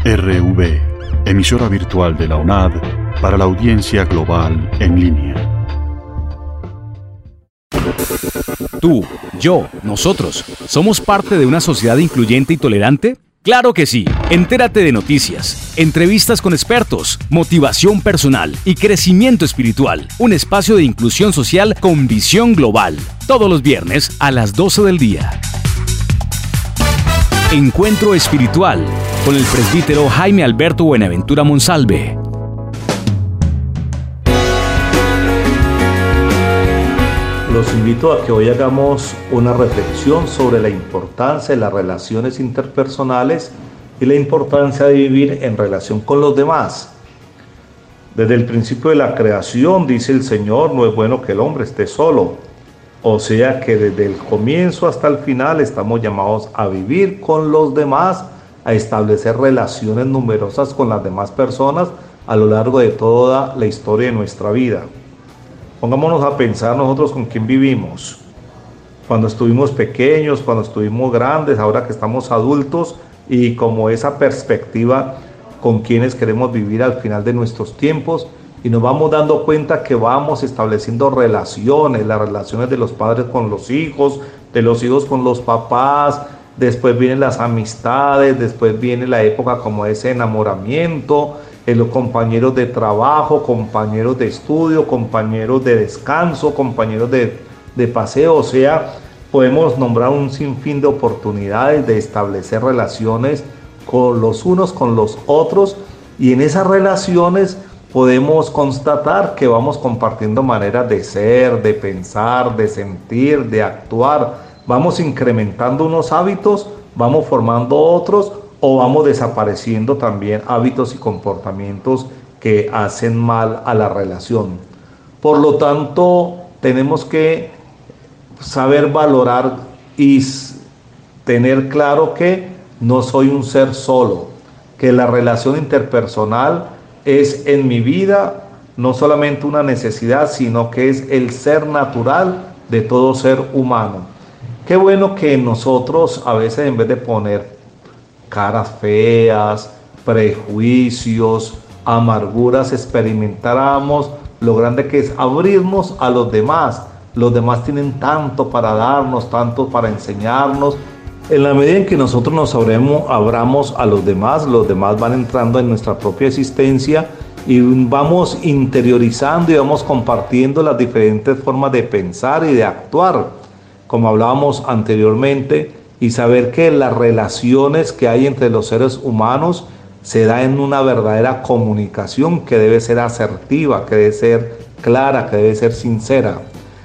RV, emisora virtual de la UNAD para la audiencia global en línea. Tú, yo, nosotros, ¿somos parte de una sociedad incluyente y tolerante? ¡Claro que sí! Entérate de noticias, entrevistas con expertos, motivación personal y crecimiento espiritual. Un espacio de inclusión social con visión global. Todos los viernes a las 12 del día. Encuentro Espiritual con el presbítero Jaime Alberto Buenaventura Monsalve. Los invito a que hoy hagamos una reflexión sobre la importancia de las relaciones interpersonales y la importancia de vivir en relación con los demás. Desde el principio de la creación, dice el Señor, no es bueno que el hombre esté solo. O sea que desde el comienzo hasta el final estamos llamados a vivir con los demás, a establecer relaciones numerosas con las demás personas a lo largo de toda la historia de nuestra vida. Pongámonos a pensar nosotros con quién vivimos. Cuando estuvimos pequeños, cuando estuvimos grandes, ahora que estamos adultos, y como esa perspectiva con quienes queremos vivir al final de nuestros tiempos, y nos vamos dando cuenta que vamos estableciendo relaciones, las relaciones de los padres con los hijos, de los hijos con los papás, después vienen las amistades, después viene la época como ese enamoramiento, los compañeros de trabajo, compañeros de estudio, compañeros de descanso, compañeros de paseo. O sea, podemos nombrar un sinfín de oportunidades de establecer relaciones con los unos con los otros, y en esas relaciones podemos constatar que vamos compartiendo maneras de ser, de pensar, de sentir, de actuar. Vamos incrementando unos hábitos, vamos formando otros, o vamos desapareciendo también hábitos y comportamientos que hacen mal a la relación. Por lo tanto, tenemos que saber valorar y tener claro que no soy un ser solo, que la relación interpersonal es en mi vida no solamente una necesidad, sino que es el ser natural de todo ser humano. Qué bueno que nosotros a veces, en vez de poner caras feas, prejuicios, amarguras, experimentáramos lo grande que es abrirnos a los demás. Los demás tienen tanto para darnos, tanto para enseñarnos. En la medida en que nosotros nos abramos a los demás van entrando en nuestra propia existencia y vamos interiorizando y vamos compartiendo las diferentes formas de pensar y de actuar, como hablábamos anteriormente, y saber que las relaciones que hay entre los seres humanos se da en una verdadera comunicación que debe ser asertiva, que debe ser clara, que debe ser sincera.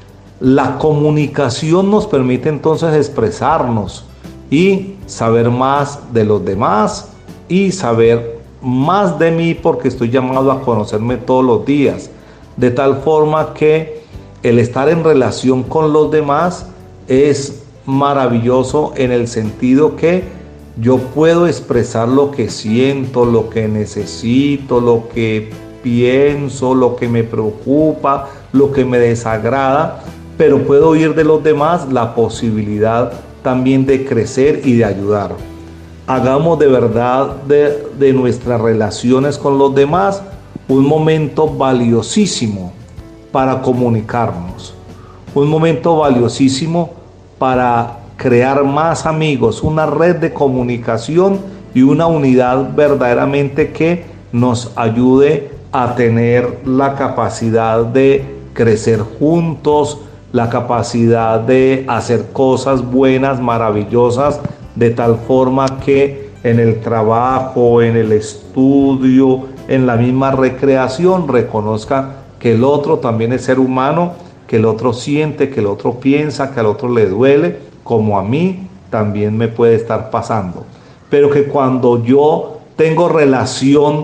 La comunicación nos permite entonces expresarnos y saber más de los demás y saber más de mí, porque estoy llamado a conocerme todos los días, de tal forma que el estar en relación con los demás es maravilloso en el sentido que yo puedo expresar lo que siento, lo que necesito, lo que pienso, lo que me preocupa, lo que me desagrada, pero puedo oír de los demás la posibilidad también de crecer y de ayudar. Hagamos de verdad de nuestras relaciones con los demás un momento valiosísimo para comunicarnos, un momento valiosísimo para crear más amigos, una red de comunicación y una unidad verdaderamente que nos ayude a tener la capacidad de crecer juntos, la capacidad de hacer cosas buenas, maravillosas, de tal forma que en el trabajo, en el estudio, en la misma recreación, reconozca que el otro también es ser humano, que el otro siente, que el otro piensa, que al otro le duele, como a mí también me puede estar pasando. Pero que cuando yo tengo relación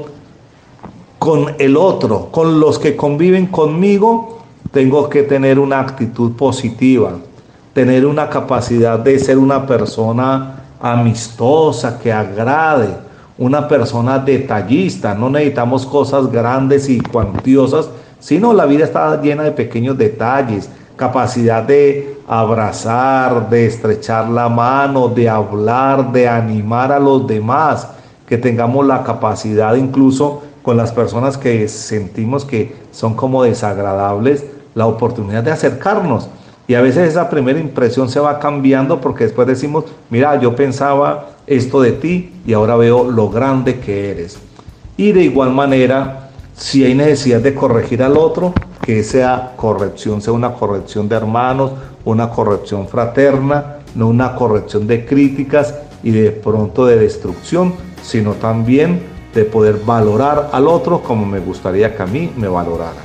con el otro, con los que conviven conmigo, tengo que tener una actitud positiva, tener una capacidad de ser una persona amistosa, que agrade, una persona detallista. No necesitamos cosas grandes y cuantiosas, sino la vida está llena de pequeños detalles, capacidad de abrazar, de estrechar la mano, de hablar, de animar a los demás. que tengamos la capacidad incluso con las personas que sentimos que son como desagradables, la oportunidad de acercarnos. Y a veces esa primera impresión se va cambiando porque después decimos, mira, yo pensaba esto de ti y ahora veo lo grande que eres. Y de igual manera, si hay necesidad de corregir al otro, que esa corrección sea una corrección de hermanos, una corrección fraterna, no una corrección de críticas y de pronto de destrucción, sino también de poder valorar al otro como me gustaría que a mí me valoraran.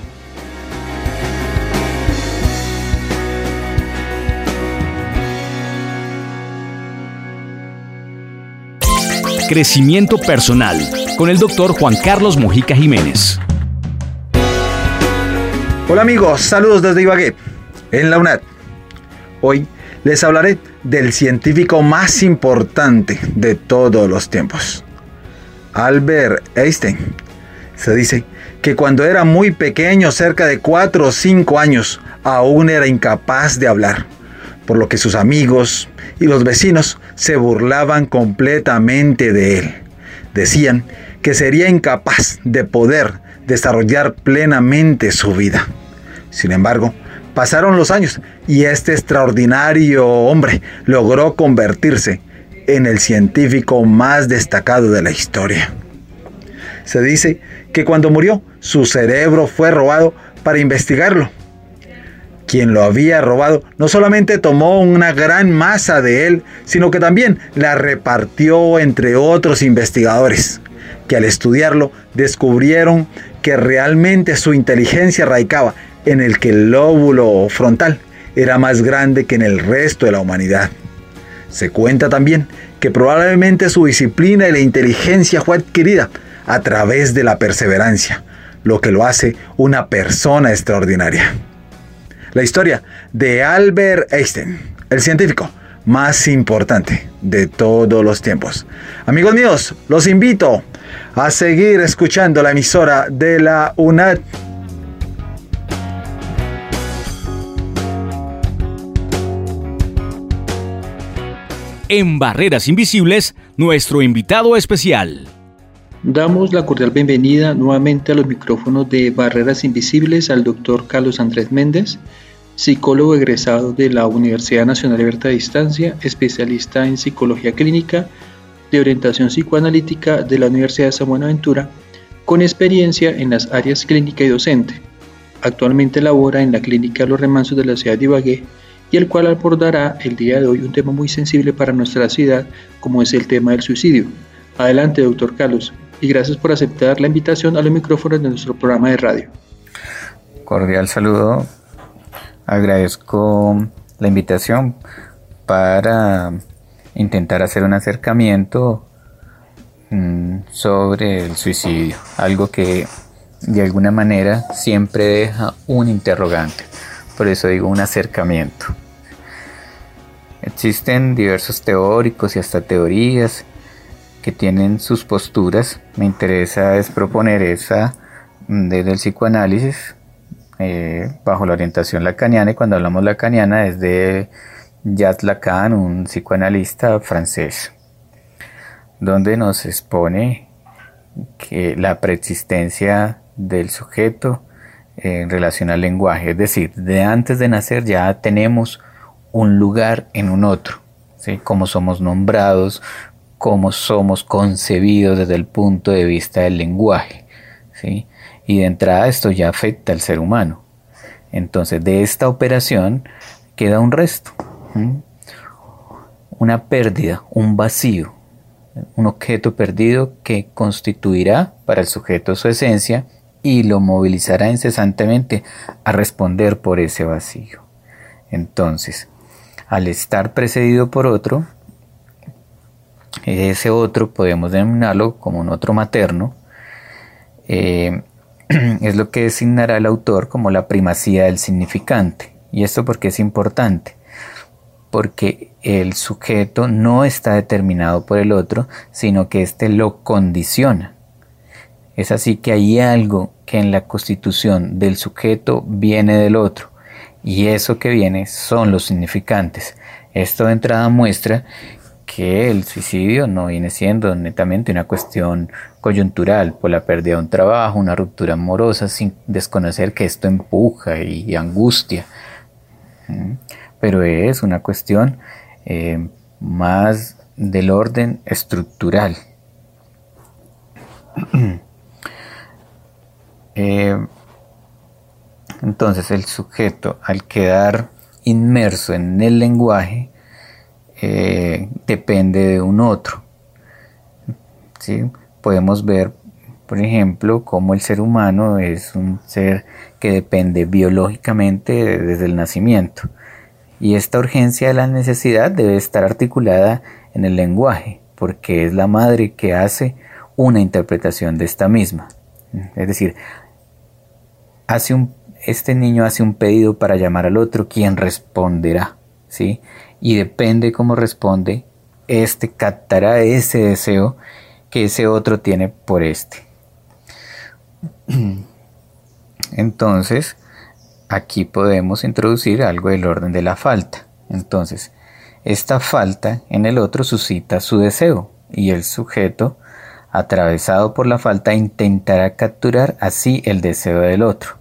Crecimiento personal con el Dr. Juan Carlos Mojica Jiménez. Hola amigos, saludos desde Ibagué, en la UNAD. Hoy les hablaré del científico más importante de todos los tiempos, Albert Einstein. Se dice que cuando era muy pequeño, cerca de 4 o 5 años, aún era incapaz de hablar, por lo que sus amigos y los vecinos se burlaban completamente de él. Decían que sería incapaz de poder desarrollar plenamente su vida. Sin embargo, pasaron los años y este extraordinario hombre logró convertirse en el científico más destacado de la historia. Se dice que cuando murió, su cerebro fue robado para investigarlo. Quien lo había robado no solamente tomó una gran masa de él, sino que también la repartió entre otros investigadores, que al estudiarlo descubrieron que realmente su inteligencia radicaba en el que el lóbulo frontal era más grande que en el resto de la humanidad. Se cuenta también que probablemente su disciplina y la inteligencia fue adquirida a través de la perseverancia, lo que lo hace una persona extraordinaria. La historia de Albert Einstein, el científico más importante de todos los tiempos. Amigos míos, los invito a seguir escuchando la emisora de la UNAD. En Barreras Invisibles, nuestro invitado especial. Damos la cordial bienvenida nuevamente a los micrófonos de Barreras Invisibles al doctor Carlos Andrés Méndez, psicólogo egresado de la Universidad Nacional Abierta a Distancia, especialista en psicología clínica, de orientación psicoanalítica de la Universidad de San Buenaventura, con experiencia en las áreas clínica y docente. Actualmente labora en la Clínica Los Remansos de la ciudad de Ibagué, y el cual abordará el día de hoy un tema muy sensible para nuestra ciudad, como es el tema del suicidio. Adelante, doctor Carlos, y gracias por aceptar la invitación a los micrófonos de nuestro programa de radio. Cordial saludo, agradezco la invitación para intentar hacer un acercamiento sobre el suicidio, algo que de alguna manera siempre deja un interrogante. Por eso digo un acercamiento. Existen diversos teóricos y hasta teorías que tienen sus posturas. Me interesa es proponer esa desde el psicoanálisis, bajo la orientación lacaniana, y cuando hablamos lacaniana es de Jacques Lacan, un psicoanalista francés, donde nos expone que la preexistencia del sujeto en relación al lenguaje, es decir, de antes de nacer ya tenemos un lugar en un otro, ¿sí? Cómo somos nombrados, cómo somos concebidos desde el punto de vista del lenguaje, ¿sí? Y de entrada esto ya afecta al ser humano. Entonces de esta operación queda un resto, una pérdida, un vacío, un objeto perdido que constituirá para el sujeto su esencia y lo movilizará incesantemente a responder por ese vacío. Entonces, al estar precedido por otro, ese otro podemos denominarlo como un otro materno, es lo que designará el autor como la primacía del significante. ¿Y esto por qué es importante? Porque el sujeto no está determinado por el otro, sino que éste lo condiciona. Es así que hay algo que en la constitución del sujeto viene del otro, y eso que viene son los significantes. Esto de entrada muestra que el suicidio no viene siendo netamente una cuestión coyuntural por la pérdida de un trabajo, una ruptura amorosa, sin desconocer que esto empuja y angustia, pero es una cuestión más del orden estructural. Entonces el sujeto, al quedar inmerso en el lenguaje, depende de un otro, ¿sí? Podemos ver, por ejemplo, cómo el ser humano es un ser que depende biológicamente desde el nacimiento, y esta urgencia de la necesidad debe estar articulada en el lenguaje, porque es la madre que hace una interpretación de esta misma. Es decir, este niño hace un pedido para llamar al otro, quien responderá, ¿sí? Y depende cómo responde, este captará ese deseo que ese otro tiene por este. Entonces, aquí podemos introducir algo del orden de la falta. Entonces, esta falta en el otro suscita su deseo, y el sujeto, atravesado por la falta, intentará capturar así el deseo del otro.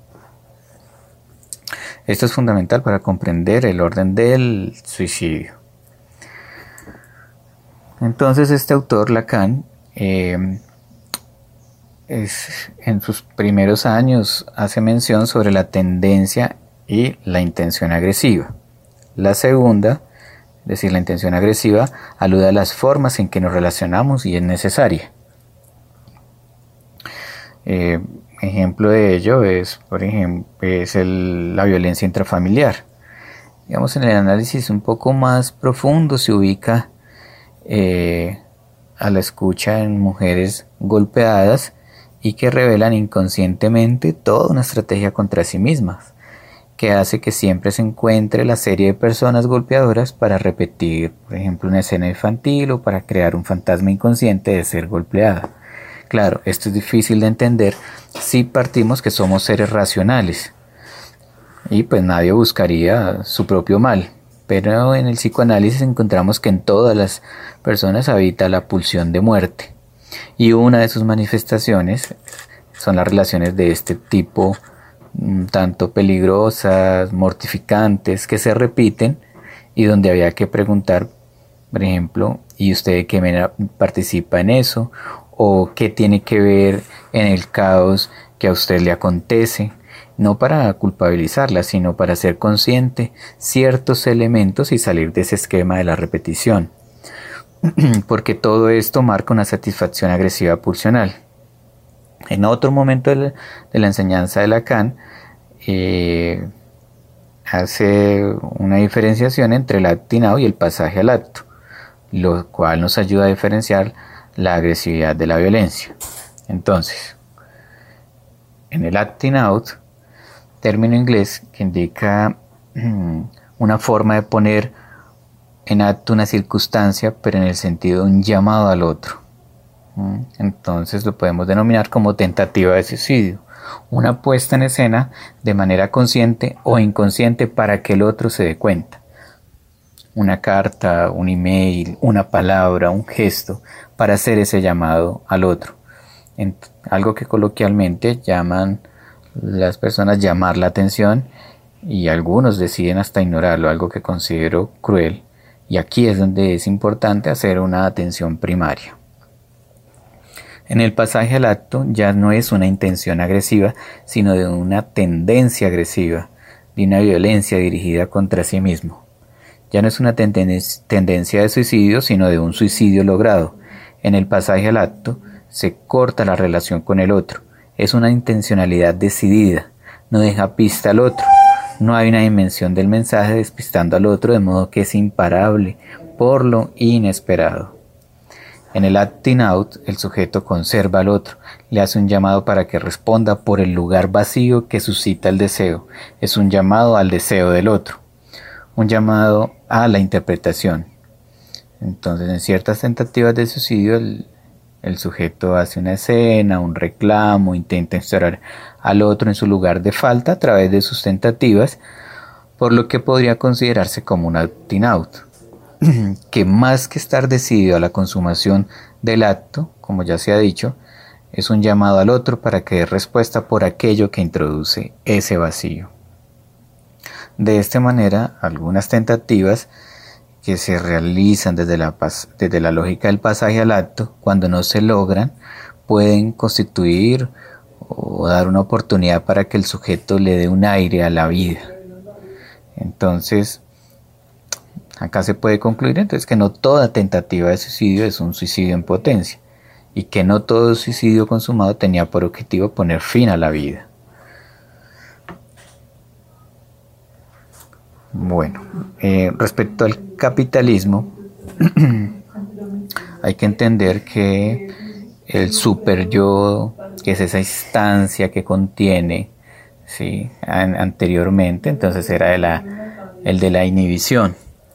Esto es fundamental para comprender el orden del suicidio. Entonces este autor, Lacan, en sus primeros años hace mención sobre la tendencia y la intención agresiva. La segunda, es decir, la intención agresiva, alude a las formas en que nos relacionamos y es necesaria. Ejemplo de ello es, por ejemplo, la violencia intrafamiliar. Digamos, en el análisis un poco más profundo se ubica a la escucha en mujeres golpeadas y que revelan inconscientemente toda una estrategia contra sí mismas, que hace que siempre se encuentre la serie de personas golpeadoras para repetir, por ejemplo, una escena infantil o para crear un fantasma inconsciente de ser golpeada. Claro, esto es difícil de entender si partimos que somos seres racionales y pues nadie buscaría su propio mal, pero en el psicoanálisis encontramos que en todas las personas habita la pulsión de muerte, y una de sus manifestaciones son las relaciones de este tipo, tanto peligrosas, mortificantes, que se repiten y donde había que preguntar, por ejemplo, ¿y usted de qué manera participa en eso? ¿O qué tiene que ver en el caos que a usted le acontece? No para culpabilizarla, sino para ser consciente ciertos elementos y salir de ese esquema de la repetición. Porque todo esto marca una satisfacción agresiva pulsional. En otro momento de la enseñanza de Lacan, hace una diferenciación entre el acting out y el pasaje al acto, lo cual nos ayuda a diferenciar la agresividad de la violencia. Entonces, en el acting out, término inglés que indica una forma de poner en acto una circunstancia, pero en el sentido de un llamado al otro. Entonces lo podemos denominar como tentativa de suicidio, una puesta en escena de manera consciente o inconsciente para que el otro se dé cuenta. Una carta, un email, una palabra, un gesto, para hacer ese llamado al otro. Algo que coloquialmente llaman las personas llamar la atención, y algunos deciden hasta ignorarlo, algo que considero cruel. Y aquí es donde es importante hacer una atención primaria. En el pasaje al acto ya no es una intención agresiva, sino de una tendencia agresiva, de una violencia dirigida contra sí mismo. Ya no es una tendencia de suicidio, sino de un suicidio logrado. En el pasaje al acto se corta la relación con el otro. Es una intencionalidad decidida, no deja pista al otro. No hay una dimensión del mensaje despistando al otro, de modo que es imparable por lo inesperado. En el acting out, el sujeto conserva al otro, le hace un llamado para que responda por el lugar vacío que suscita el deseo. Es un llamado al deseo del otro, un llamado a la interpretación. Entonces, en ciertas tentativas de suicidio, el sujeto hace una escena, un reclamo, intenta instaurar al otro en su lugar de falta a través de sus tentativas, por lo que podría considerarse como un acting out. que más que estar decidido a la consumación del acto, como ya se ha dicho, es un llamado al otro para que dé respuesta por aquello que introduce ese vacío. De esta manera, algunas tentativas que se realizan desde la lógica del pasaje al acto, cuando no se logran, pueden constituir o dar una oportunidad para que el sujeto le dé un aire a la vida. Entonces, acá se puede concluir entonces que no toda tentativa de suicidio es un suicidio en potencia, y que no todo suicidio consumado tenía por objetivo poner fin a la vida. Bueno, respecto al capitalismo, hay que entender que el superyo, que es esa instancia que contiene, ¿sí?, anteriormente, entonces era el de la inhibición,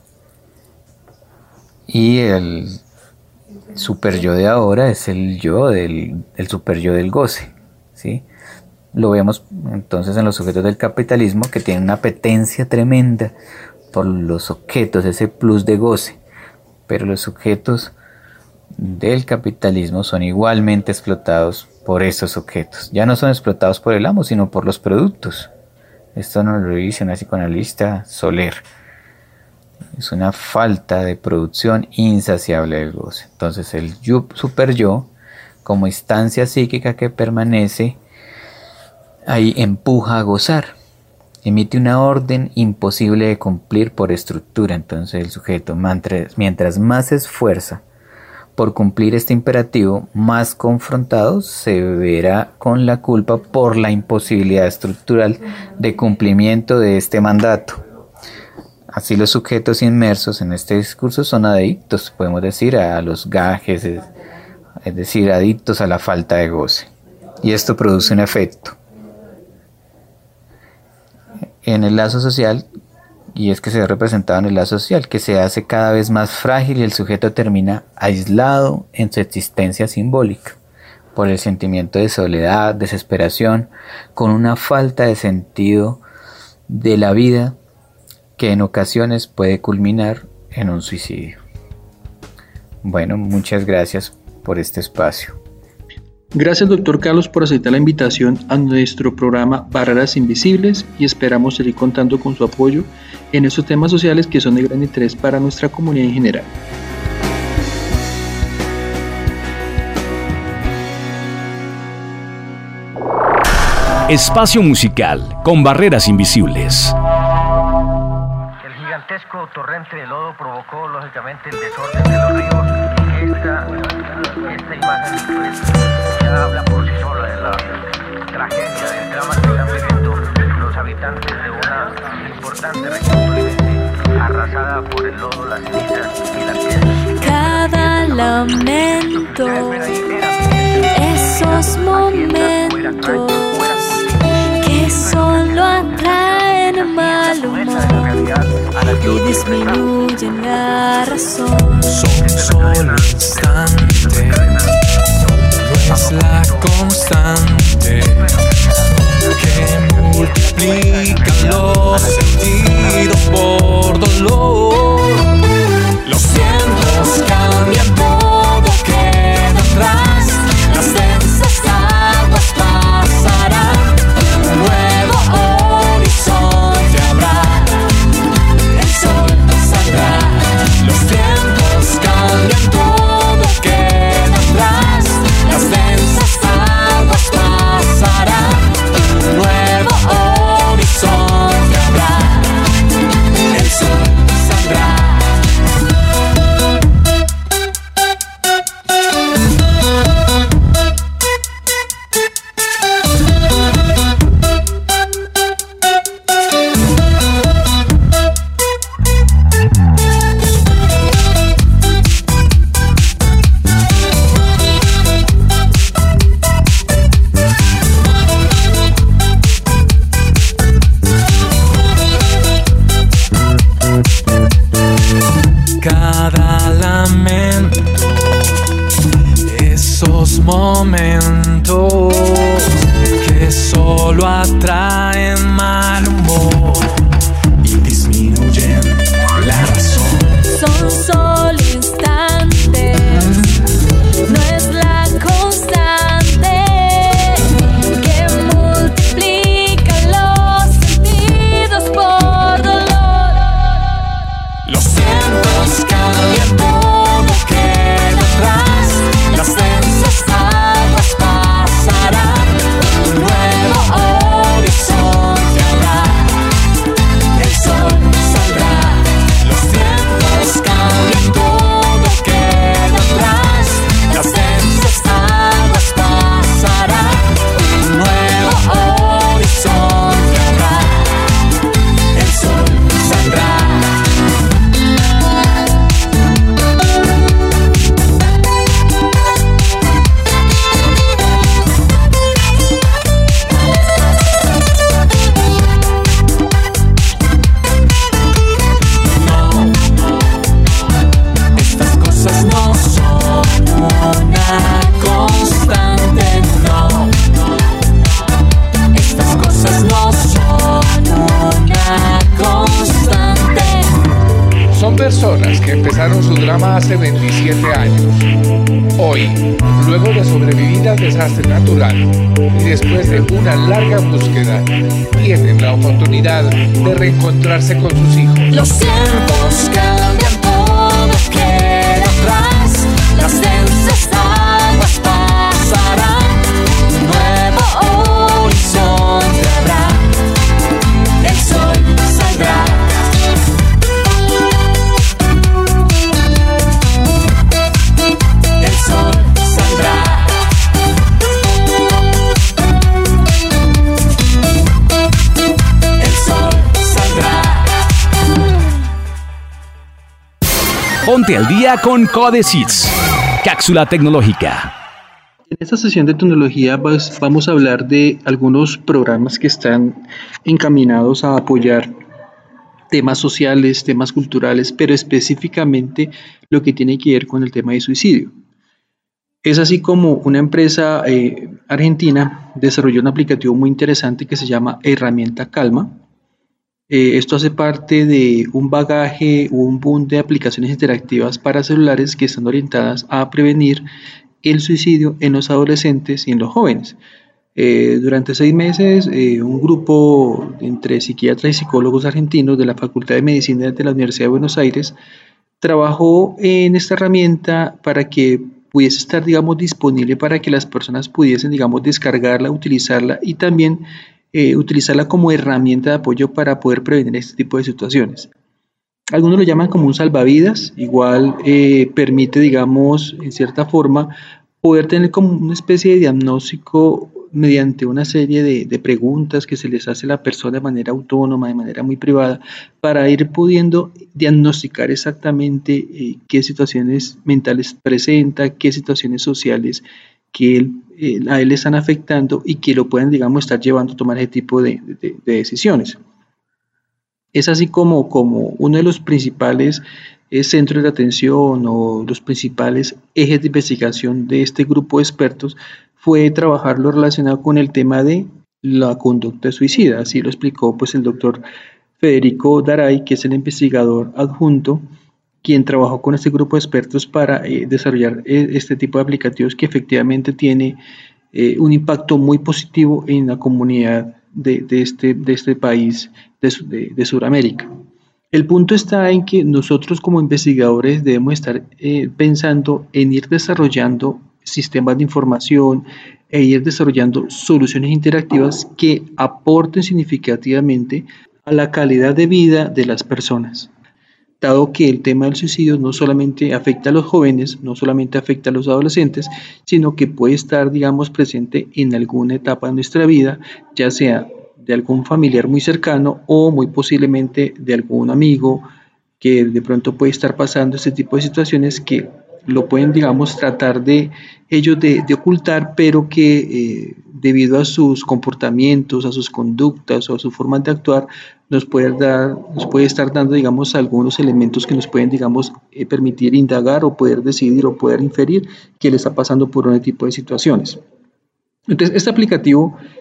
y el superyo de ahora es el superyo del goce, ¿sí? Lo vemos entonces en los sujetos del capitalismo, que tienen una apetencia tremenda por los objetos, ese plus de goce, pero los sujetos del capitalismo son igualmente explotados por esos objetos. Ya no son explotados por el amo, sino por los productos. Esto nos lo dice una psicoanalista, Soler. Es una falta de producción insaciable del goce. Entonces el superyo, como instancia psíquica que permanece ahí, empuja a gozar, emite una orden imposible de cumplir por estructura. Entonces el sujeto, mientras más se esfuerza por cumplir este imperativo, más confrontado se verá con la culpa por la imposibilidad estructural de cumplimiento de este mandato. Así los sujetos inmersos en este discurso son adictos, podemos decir, a los gajes, es decir, adictos a la falta de goce. Y esto produce un efecto en el lazo social, y es que se ve representado en el lazo social, que se hace cada vez más frágil y el sujeto termina aislado en su existencia simbólica, por el sentimiento de soledad, desesperación, con una falta de sentido de la vida que en ocasiones puede culminar en un suicidio. Bueno, muchas gracias por este espacio. Gracias, doctor Carlos, por aceptar la invitación a nuestro programa Barreras Invisibles, y esperamos seguir contando con su apoyo en estos temas sociales que son de gran interés para nuestra comunidad en general. Espacio musical con Barreras Invisibles. El gigantesco torrente de lodo provocó lógicamente el desorden de los ríos. Esta imagen pues, ya habla por sí sola de la tragedia, del drama que están viviendo los habitantes de una importante región tolimense arrasada por el lodo, las cenizas y la piedra. Cada lamento, esos momentos que solo atraen mal humor y disminuyen la razón. Son solo instantes, no es la constante que multiplica los sentidos por dolor. Los vientos cambian, todo queda atrás, las densas aguas pasarán, un nuevo horizonte habrá, el sol saldrá. Los vientos cambian, todo queda atrás, las densas aguas pasarán, un nuevo horizonte habrá, el sol saldrá. Cada lamento, esos momentos que solo atraen mal humor y disminuyen la razón. Son un solo instante, no es la constante que multiplica los sentidos por dolor. Los tiempos cambian, todo queda atrás, las densas aguas pasarán, un nuevo horizonte habrá, el sol saldrá. Los tiempos cambian, todo queda atrás, las densas aguas pasarán, un nuevo horizonte habrá, el sol saldrá. Estas cosas no son una constante, no. Estas cosas no son una constante. Son personas que empezaron su drama hace 27 años. Hoy, luego de sobrevivir al desastre natural y después de una larga búsqueda, tienen la oportunidad de reencontrarse con sus hijos. Los tiempos cambian, todo queda atrás, las densas aguas pasarán, un nuevo horizonte habrá, el sol saldrá. El sol saldrá. El sol saldrá. Ponte al día con Codesys. Cápsula tecnológica. En esta sesión de tecnología vamos a hablar de algunos programas que están encaminados a apoyar temas sociales, temas culturales, pero específicamente lo que tiene que ver con el tema de suicidio. Es así como una empresa argentina desarrolló un aplicativo muy interesante que se llama Herramienta Calma. Esto hace parte de un bagaje o un boom de aplicaciones interactivas para celulares que están orientadas a prevenir el suicidio en los adolescentes y en los jóvenes. Durante 6 meses, un grupo entre psiquiatras y psicólogos argentinos de la Facultad de Medicina de la Universidad de Buenos Aires trabajó en esta herramienta para que pudiese estar, digamos, disponible para que las personas pudiesen, digamos, descargarla, utilizarla y también utilizarla como herramienta de apoyo para poder prevenir este tipo de situaciones. Algunos lo llaman como un salvavidas, igual permite, digamos, en cierta forma, poder tener como una especie de diagnóstico mediante una serie de preguntas que se les hace a la persona de manera autónoma, de manera muy privada, para ir pudiendo diagnosticar exactamente qué situaciones mentales presenta, qué situaciones sociales que a él le están afectando y que lo pueden, digamos, estar llevando a tomar ese tipo de decisiones. Es así como uno de los principales centros de atención o los principales ejes de investigación de este grupo de expertos fue trabajar lo relacionado con el tema de la conducta suicida. Así lo explicó pues el doctor Federico Daray, que es el investigador adjunto, quien trabajó con este grupo de expertos para desarrollar este tipo de aplicativos que efectivamente tiene un impacto muy positivo en la comunidad de este país de Sudamérica. El punto está en que nosotros como investigadores debemos estar pensando en ir desarrollando sistemas de información e ir desarrollando soluciones interactivas que aporten significativamente a la calidad de vida de las personas, dado que el tema del suicidio no solamente afecta a los jóvenes, no solamente afecta a los adolescentes, sino que puede estar, digamos, presente en alguna etapa de nuestra vida, ya sea de algún familiar muy cercano o muy posiblemente de algún amigo que de pronto puede estar pasando este tipo de situaciones que lo pueden, digamos, tratar de ellos de ocultar, pero que debido a sus comportamientos, a sus conductas o a sus formas de actuar, nos puede estar dando, digamos, algunos elementos que nos pueden, digamos, permitir indagar o poder decidir o poder inferir que le está pasando por un tipo de situaciones. Entonces, este aplicativo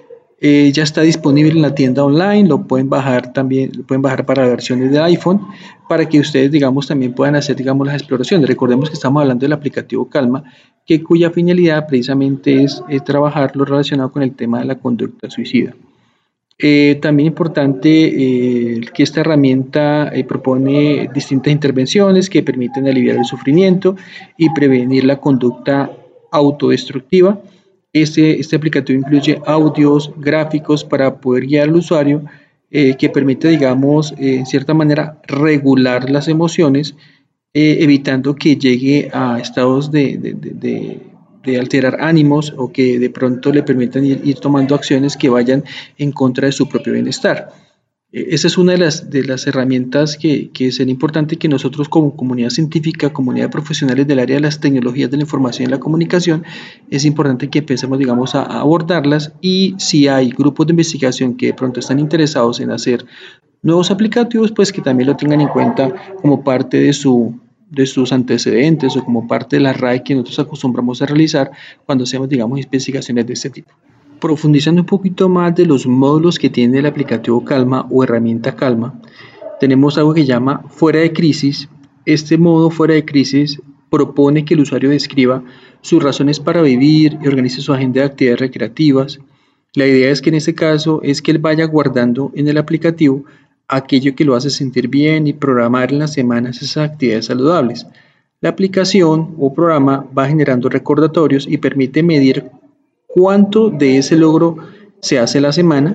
Ya está disponible en la tienda online, lo pueden bajar para versiones de iPhone, para que ustedes, digamos, también puedan hacer, digamos, las exploraciones. Recordemos que estamos hablando del aplicativo Calma, cuya finalidad precisamente es trabajar lo relacionado con el tema de la conducta suicida. También importante que esta herramienta propone distintas intervenciones que permiten aliviar el sufrimiento y prevenir la conducta autodestructiva. Este aplicativo incluye audios, gráficos para poder guiar al usuario, que permite, digamos, en cierta manera regular las emociones, evitando que llegue a estados de alterar ánimos o que de pronto le permitan ir tomando acciones que vayan en contra de su propio bienestar. Esa es una de las herramientas que sería importante que nosotros como comunidad científica, comunidad de profesionales del área de las tecnologías de la información y la comunicación, es importante que empecemos, digamos, a abordarlas, y si hay grupos de investigación que de pronto están interesados en hacer nuevos aplicativos, pues que también lo tengan en cuenta como parte de sus antecedentes o como parte de la RAE que nosotros acostumbramos a realizar cuando hacemos, digamos, investigaciones de este tipo. Profundizando un poquito más de los módulos que tiene el aplicativo Calma o herramienta Calma, tenemos algo que llama Fuera de Crisis. Este modo Fuera de Crisis propone que el usuario describa sus razones para vivir y organice su agenda de actividades recreativas. La idea es que en este caso es que él vaya guardando en el aplicativo aquello que lo hace sentir bien y programar en las semanas esas actividades saludables. La aplicación o programa va generando recordatorios y permite medir cuánto de ese logro se hace la semana.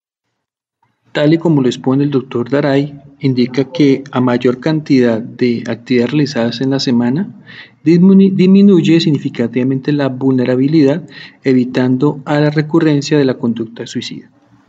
Tal y como lo expone el Dr. Daray, indica que a mayor cantidad de actividades realizadas en la semana, disminuye significativamente la vulnerabilidad, evitando a la recurrencia de la conducta suicida.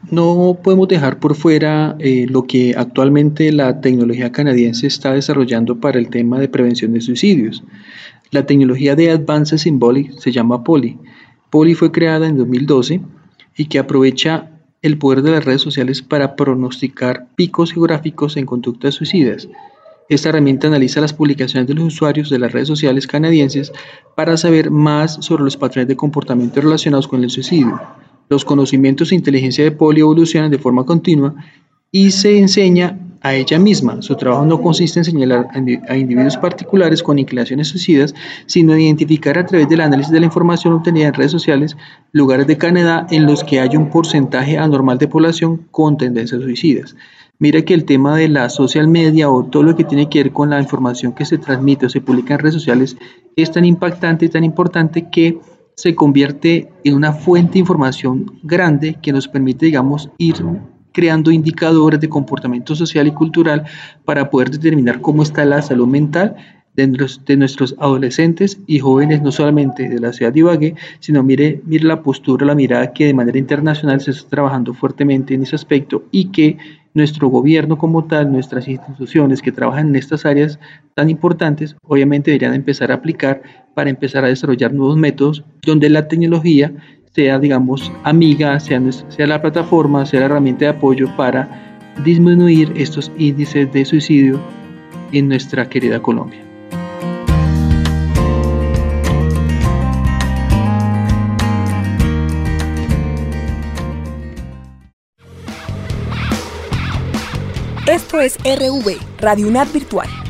No podemos dejar por fuera lo que actualmente la tecnología canadiense está desarrollando para el tema de prevención de suicidios. La tecnología de Advanced Symbolic se llama POLI. POLI fue creada en 2012 y que aprovecha el poder de las redes sociales para pronosticar picos geográficos en conductas suicidas. Esta herramienta analiza las publicaciones de los usuarios de las redes sociales canadienses para saber más sobre los patrones de comportamiento relacionados con el suicidio. Los conocimientos e inteligencia de POLI evolucionan de forma continua y se enseña a ella misma. Su trabajo no consiste en señalar a individuos particulares con inclinaciones suicidas, sino en identificar a través del análisis de la información obtenida en redes sociales lugares de Canadá en los que hay un porcentaje anormal de población con tendencias suicidas. Mira que el tema de la social media o todo lo que tiene que ver con la información que se transmite o se publica en redes sociales es tan impactante y tan importante que se convierte en una fuente de información grande que nos permite, digamos, ir creando indicadores de comportamiento social y cultural para poder determinar cómo está la salud mental de nuestros adolescentes y jóvenes, no solamente de la ciudad de Ibagué, sino mire la postura, la mirada que de manera internacional se está trabajando fuertemente en ese aspecto, y que nuestro gobierno como tal, nuestras instituciones que trabajan en estas áreas tan importantes, obviamente deberían empezar a aplicar para empezar a desarrollar nuevos métodos donde la tecnología sea, digamos, amiga, sea la plataforma, sea la herramienta de apoyo para disminuir estos índices de suicidio en nuestra querida Colombia. Esto es RV, Radio UNAD Virtual.